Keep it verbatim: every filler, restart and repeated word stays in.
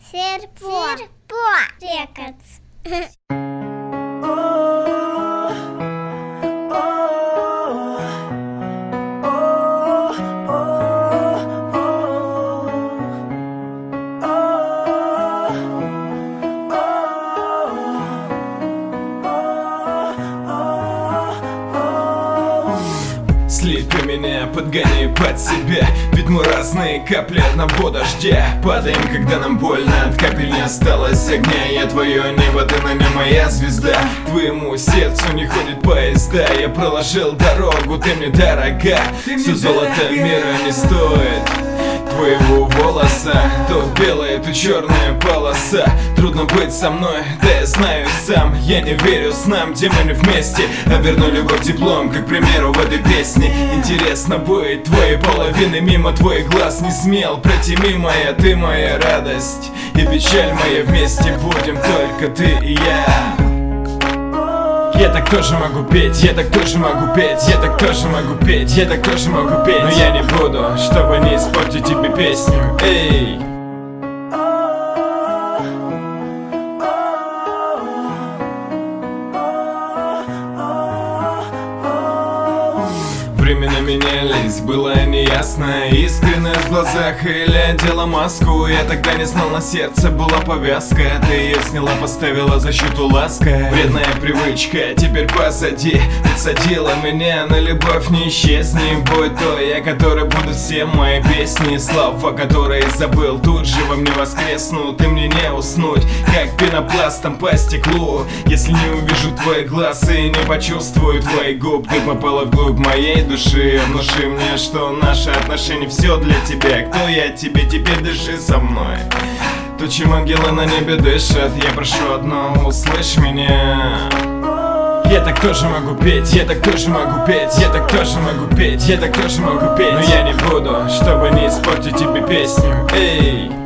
Серпо. Серпо. Рекордс. Слепи меня, подгони под себя, ведь мы разные капли одного дождя. Падаем, когда нам больно, от капель не осталось огня. Я твое небо, ты на нем моя звезда. Твоему сердцу не ходит поезда. Я проложил дорогу, ты мне дорога. Все золото мира не стоит твоего волоса. То белая, то черная полоса. Трудно быть со мной, да я знаю сам. Я не верю снам, где мы не вместе, а верну любовь диплом, как, к примеру, в этой песне. Интересно быть твоей половиной, мимо твоих глаз не смел пройти мимо я. Ты моя радость и печаль моя, вместе будем только ты и я. Я так тоже могу петь, я так тоже могу петь, я так тоже могу петь, я так тоже могу петь. Но я не буду, чтобы не испортить тебе песню. Эй! Времена менялись, было неясно, искренность в глазах или одела маску. Я тогда не знал, на сердце была повязка. Ты ее сняла, поставила защиту ласка. Вредная привычка теперь позади, подсадила меня на любовь, не исчезни. Будь то я, который буду все мои песни. Слова, которые забыл, тут же во мне воскреснут. И мне не уснуть, как пенопластом по стеклу, если не увижу твои глаз и не почувствую твои губ. Ты попала вглубь моей души. Внуши мне, что наши отношения все для тебя. Кто я тебе, теперь дыши со мной. То, чем ангелы на небе дышат, я прошу одно, услышь меня. Я так тоже могу петь, я так тоже могу петь, я так тоже могу петь, я так тоже могу петь. Но я не буду, чтобы не испортить тебе песню. Эй!